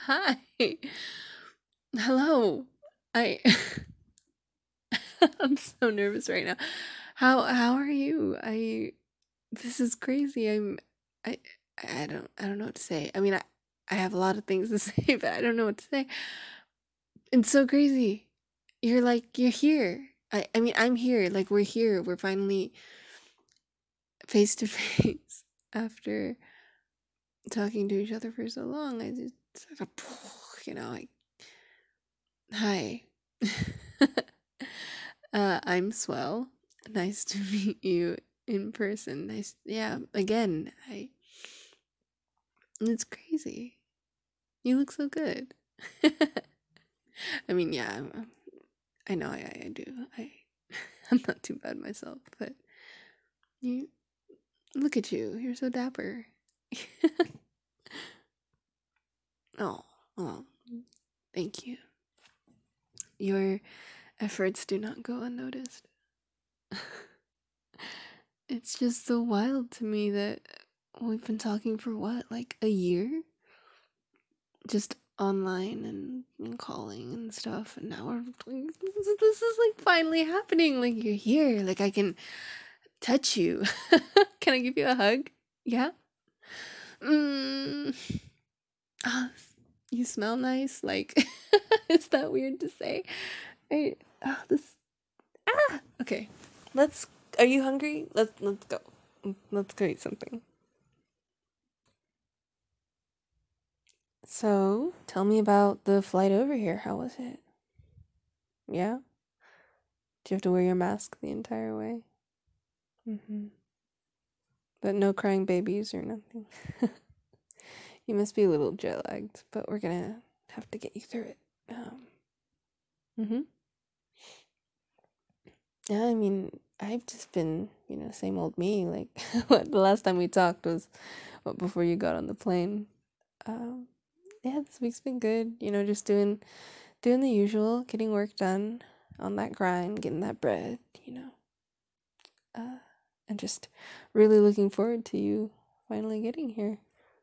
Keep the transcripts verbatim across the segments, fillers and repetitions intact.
Hi. Hello. I I'm so nervous right now. How how are you? I This is crazy. I'm I I don't I don't know what to say. I mean, I I have a lot of things to say, but I don't know what to say. It's so crazy. You're like you're here. I I mean, I'm here. Like we're here. We're finally face to face after talking to each other for so long. I just you know, like hi. uh, I'm Swell. Nice to meet you in person. Nice, yeah. Again, I. It's crazy. You look so good. I mean, yeah. I'm, I know I, I do. I. I'm not too bad myself, but you look at you. You're so dapper. Oh, oh, thank you. Your efforts do not go unnoticed. It's just so wild to me that we've been talking for what, like a year? Just online and, and calling and stuff, and now we're like, this, is- this is like finally happening. Like you're here. Like I can touch you. Can I give you a hug? Yeah. Mm. Ah, you smell nice. Like, is that weird to say? I ah, this ah. Okay, let's. Are you hungry? Let's let's go. Let's go eat something. So, tell me about the flight over here. How was it? Yeah? Do you have to wear your mask the entire way? Mm-hmm. But no crying babies or nothing. You must be a little jet lagged, but we're gonna have to get you through it. Um, mm-hmm. Yeah, I mean, I've just been, you know, same old me. Like, what the last time we talked was what before you got on the plane. Um, yeah, this week's been good. You know, just doing doing the usual, getting work done on that grind, getting that bread. You know, uh, and just really looking forward to you finally getting here.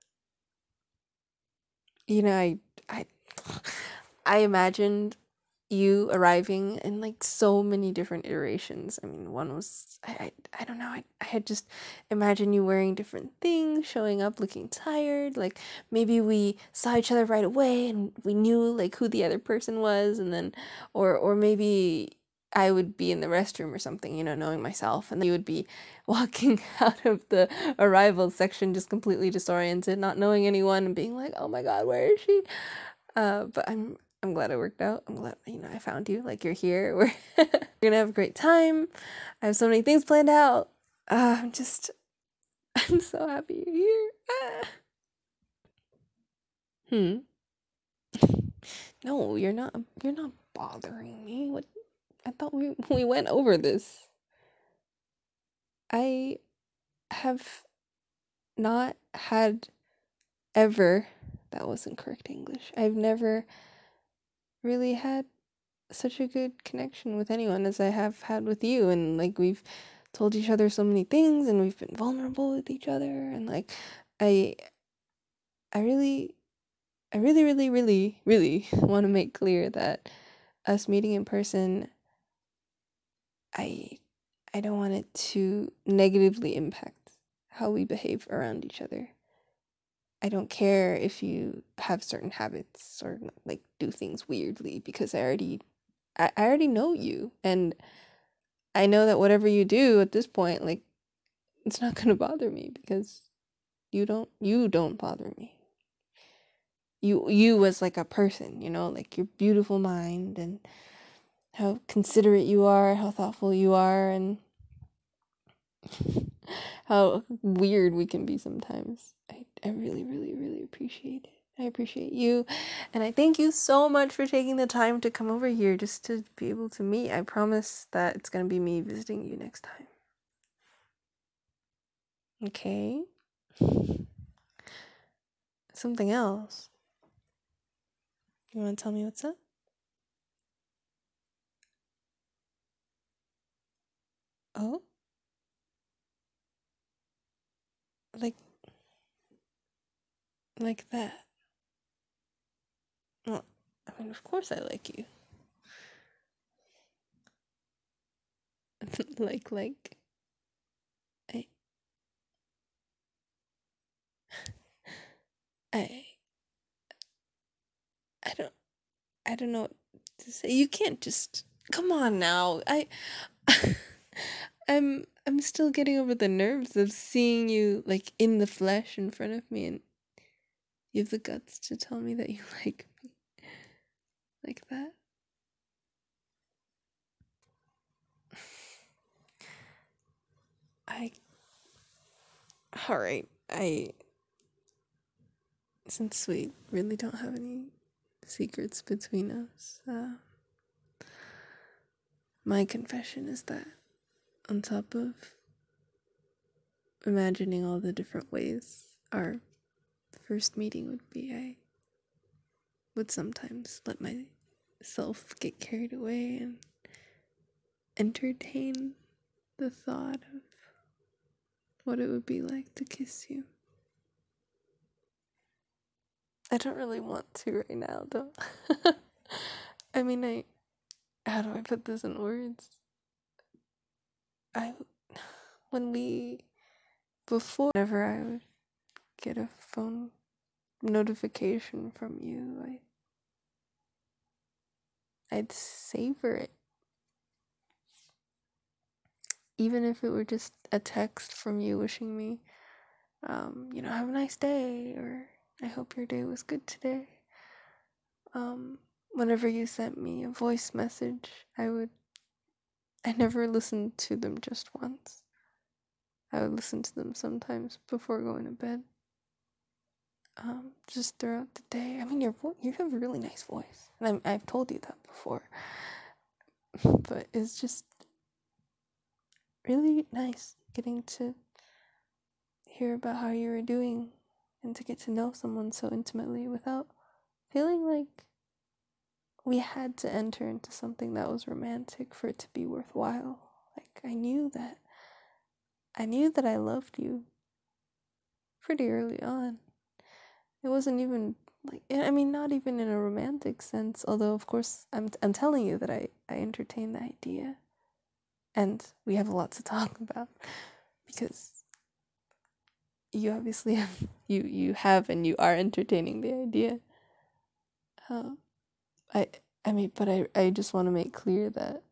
You know, I I I imagined you arriving in like so many different iterations. I mean, one was I I, I don't know. I, I had just imagined you wearing different things, showing up looking tired. Like maybe we saw each other right away and we knew like who the other person was, and then or or maybe I would be in the restroom or something, you know, knowing myself, and then you would be walking out of the arrival section just completely disoriented, not knowing anyone, and being like, "Oh my God, where is she?" Uh, but I'm I'm glad it worked out. I'm glad you know I found you. Like you're here. We're we're gonna have a great time. I have so many things planned out. Uh, I'm just I'm so happy you're here. Ah. Hmm. No, you're not. You're not bothering me. What? I thought we we went over this. I have not had ever. That wasn't correct English. I've never really had such a good connection with anyone as I have had with you, and like we've told each other so many things and we've been vulnerable with each other, and like I I really I really really really really want to make clear that us meeting in person, I I don't want it to negatively impact how we behave around each other. I don't care if you have certain habits or like do things weirdly because I already I, I already know you, and I know that whatever you do at this point, like, it's not gonna bother me because you don't you don't bother me. You you as like a person, you know, like your beautiful mind and how considerate you are, how thoughtful you are, and how weird we can be sometimes. I, I really, really, really appreciate it. I appreciate you. And I thank you so much for taking the time to come over here just to be able to meet. I promise that it's going to be me visiting you next time. Okay. Something else. You want to tell me what's up? Oh? Like, like that. Well, I mean, of course I like you. like, like, I, I, I don't, I don't know what to say. You can't just, come on now. I, I'm, I'm still getting over the nerves of seeing you, like, in the flesh in front of me, and you have the guts to tell me that you like me like that. I, alright, I, since we really don't have any secrets between us, uh, my confession is that on top of imagining all the different ways our first meeting would be, I would sometimes let myself get carried away and entertain the thought of what it would be like to kiss you. I don't really want to right now, though. I mean, I. How do I put this in words? I. When we. Before, whenever I would get a phone notification from you, I. I'd savor it. Even if it were just a text from you wishing me, um, you know, have a nice day, or I hope your day was good today. Um, whenever you sent me a voice message, I would. I never listened to them just once. I would listen to them sometimes before going to bed. Um, just throughout the day. I mean, your vo- you have a really nice voice, and I'm, I've told you that before. But it's just really nice getting to hear about how you were doing, and to get to know someone so intimately without feeling like we had to enter into something that was romantic for it to be worthwhile. Like, I knew that. I knew that I loved you pretty early on. It wasn't even like, I mean, not even in a romantic sense, although of course I'm I'm telling you that I I entertain the idea, and we have a lot to talk about, because you obviously have you you have and you are entertaining the idea. Um, I I mean, but I I just want to make clear that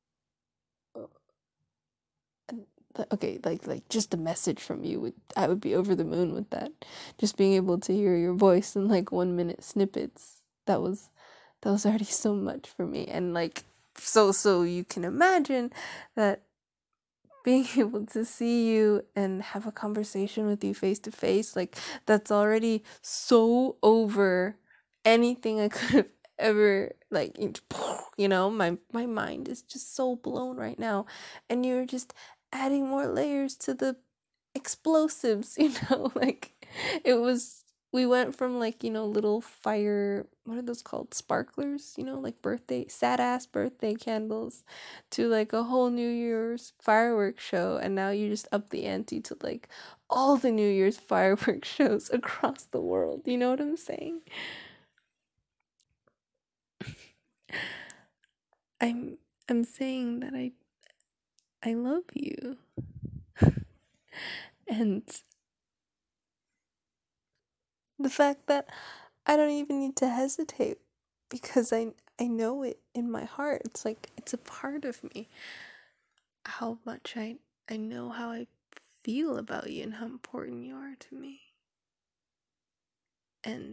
okay, like like just a message from you would, I would be over the moon with that. Just being able to hear your voice in like one minute snippets, that was that was already so much for me. And like, so so you can imagine that being able to see you and have a conversation with you face to face, like, that's already so over anything I could have ever, like, you know, my my mind is just so blown right now, and you're just adding more layers to the explosives, you know. Like, it was, we went from, like, you know, little fire, what are those called, sparklers, you know, like birthday sad ass birthday candles, to like a whole New Year's fireworks show, and now you just up the ante to like all the New Year's fireworks shows across the world. You know what I'm saying? I'm I'm saying that I I love you. And the fact that I don't even need to hesitate, because I I know it in my heart. It's like it's a part of me. How much I I know how I feel about you and how important you are to me. And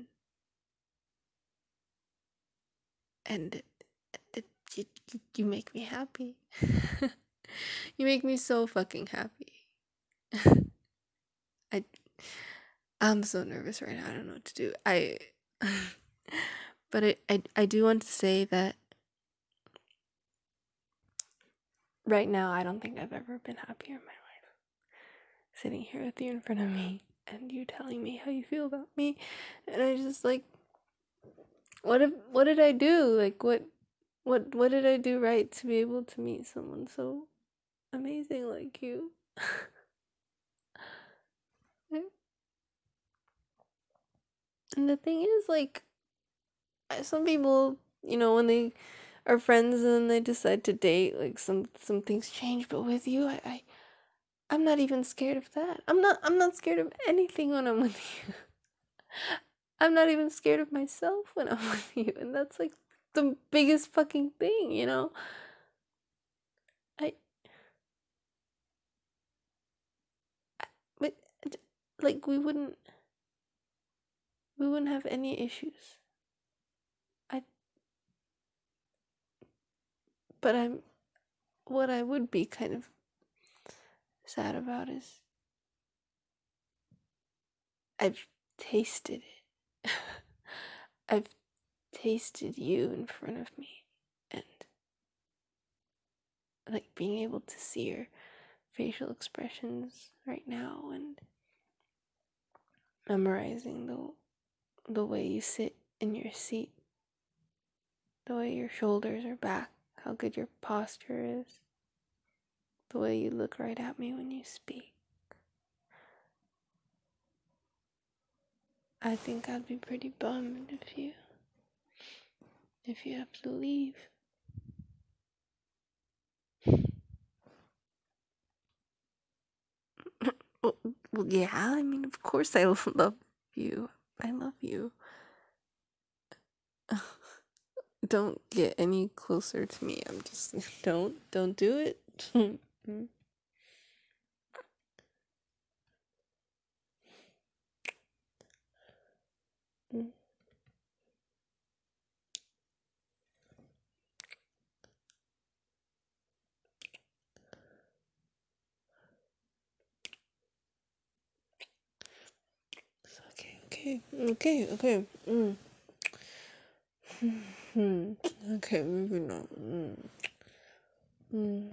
and it, it, it, you, you make me happy. You make me so fucking happy. I I'm so nervous right now. I don't know what to do. I but I, I I do want to say that right now I don't think I've ever been happier in my life. Sitting here with you in front of me and you telling me how you feel about me, and I just like, what if what did I do? Like, what what what did I do right to be able to meet someone so amazing like you? And the thing is, like, some people, you know, when they are friends and then they decide to date, like some some things change. But with you, I, I I'm not even scared of that. I'm not I'm not scared of anything when I'm with you. I'm not even scared of myself when I'm with you, and that's like the biggest fucking thing, you know. I, I but like we wouldn't we wouldn't have any issues. I but I'm what I would be kind of sad about is I've tasted it. I've tasted you in front of me, and like being able to see your facial expressions right now and memorizing the the way you sit in your seat, the way your shoulders are back, how good your posture is, the way you look right at me when you speak. I think I'd be pretty bummed if you if you have to leave. Well, well, yeah, I mean, of course I love you. I love you. Don't get any closer to me. I'm just don't don't do it. Okay, okay, okay, okay. Mm. Hmm. Okay, moving on. Mm. Mm.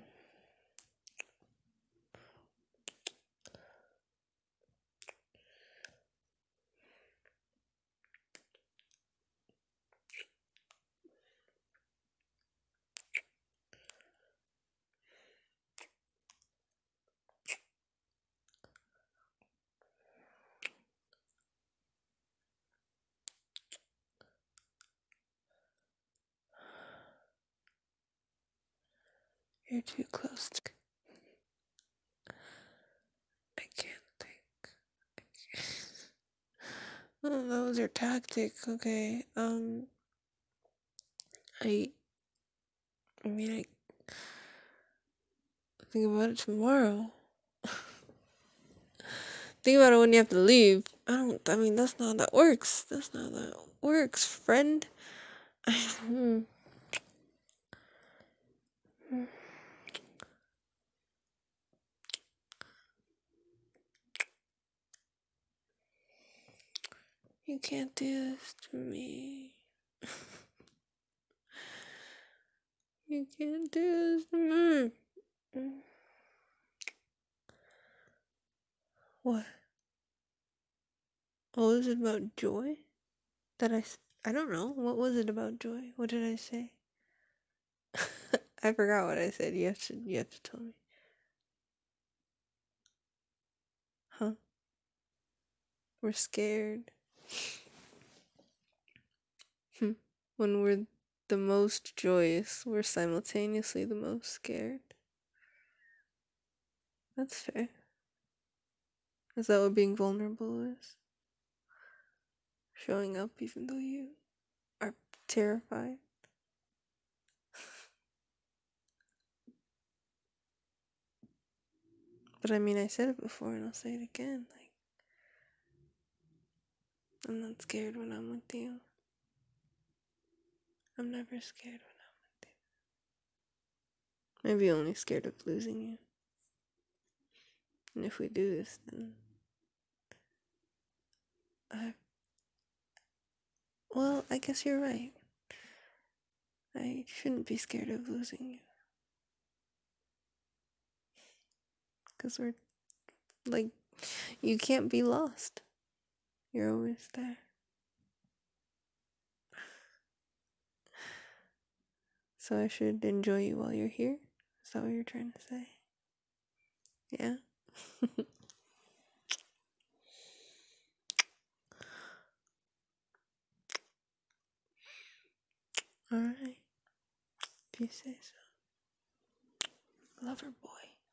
You're too close to. I can't think. I can't. Oh, that was your tactic. Okay. Um. I. I mean, I think about it tomorrow. Think about it when you have to leave. I don't. I mean, that's not how that works. That's not how that works, friend. Hmm. You can't do this to me. You can't do this to me. What? Oh, is it about joy? That I. s- I don't know. What was it about joy? What did I say? I forgot what I said. You have to. You have to tell me. Huh? We're scared. Hmm. When we're the most joyous, we're simultaneously the most scared. That's fair. Is that what being vulnerable is? Showing up even though you are terrified? But I mean, I said it before and I'll say it again. Like, I'm not scared when I'm with you. I'm never scared when I'm with you. Maybe only scared of losing you. And if we do this, then I. Well, I guess you're right. I shouldn't be scared of losing you. Because we're. Like, you can't be lost. You're always there. So I should enjoy you while you're here? Is that what you're trying to say? Yeah? Alright. If you say so. Lover boy.